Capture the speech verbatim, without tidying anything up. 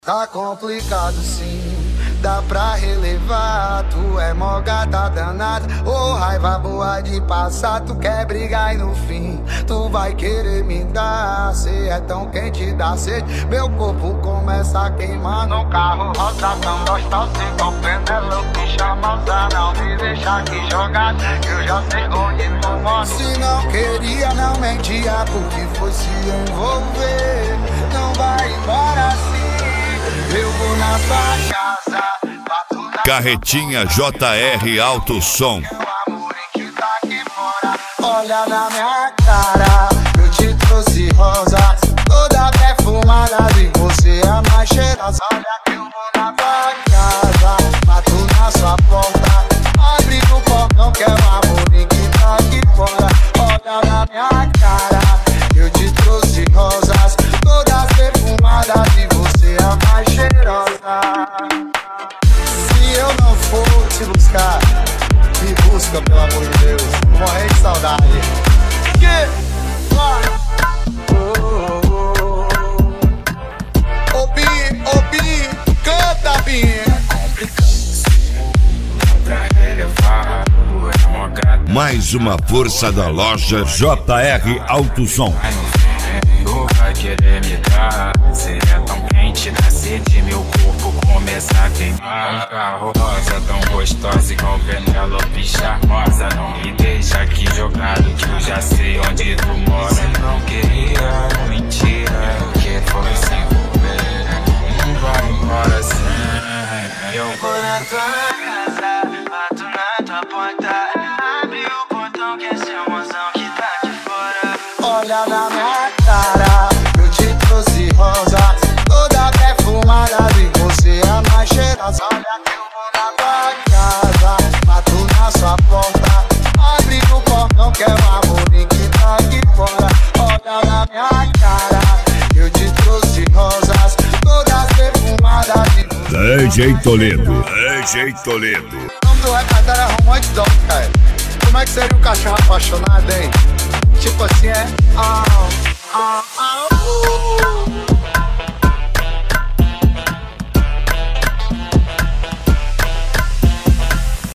Tá complicado sim, dá pra relevar. Tu é mó gata danada, ô oh, raiva boa de passar. Tu quer brigar e no fim tu vai querer me dar. Cê é tão quente da sede, meu corpo começa a queimar. No carro rosa tão gostoso, igual Penelope Charmosa. Não me deixa aqui jogado, eu já sei onde tu mora. Se não queria, não mentia, porque foi se envolver. Não vai embora assim, eu vou na sua casa, bato na Carretinha J R Alto Som. Olha na minha cara, eu te trouxe rosa, toda perfumada, e você é a mais cheirosa. Olha que eu vou na tua casa, bato na sua porta, abre o portão que é o amor que tá aqui fora. Olha na minha cara, eu te trouxe rosas, todas perfumadas, e você é a mais cheirosa. Se eu não for te buscar, me busca, pelo amor de Deus, morrer de saudade. Que? Ô Bi, ô Bi, canta Bi. Mais uma força da loja J R Alto Som. Vai querer me dar, cê é tão quente da sede, meu corpo começa a queimar. Um carro rosa tão gostosa, igual Penelope Charmosa. Não me deixa aqui jogado, que eu já sei onde tu mora. Cê não queria, mentira, que foi se envolver. Não vai embora assim. Eu vou na tua casa, bato na tua porta, abre o portão que essa emoção que tá aqui fora. Olha na minha cara, eu te trouxe rosa, toda perfumada, e você é a mais cheirosa. Olha que eu vou na tua casa, bato na sua porta, abre o portão que é o amor que tá aqui fora. Olha na minha cara, eu te trouxe rosas, todas perfumadas, e você D J Toledo, D J Toledo. O nome do repertório é romântico, cara. Como é que seria um cachorro apaixonado, hein? Tipo assim, é... Ah,